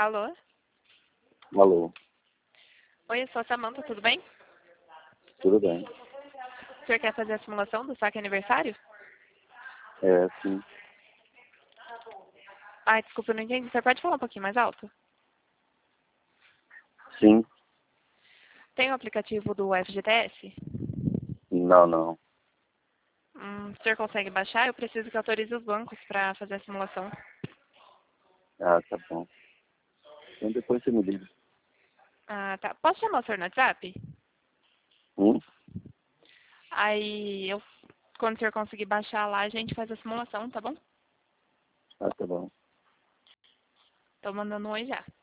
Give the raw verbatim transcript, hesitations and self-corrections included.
Alô? Alô, Oi, eu sou a Samanta, tudo bem? tudo bem? O senhor quer fazer a simulação do saque aniversário? É, sim, Ai, desculpa, eu não entendi. O senhor pode falar um pouquinho mais alto? sim, Tem o aplicativo do F G T S? não, não. Hum, o senhor consegue baixar? Eu preciso que autorize os bancos para fazer a simulação. Ah, tá bom. Então depois você me liga. Ah, tá. Posso chamar o senhor no WhatsApp? Hum? Aí, eu, quando o senhor conseguir baixar lá, a gente faz a simulação, tá bom? Ah, tá bom. Tô mandando um oi já.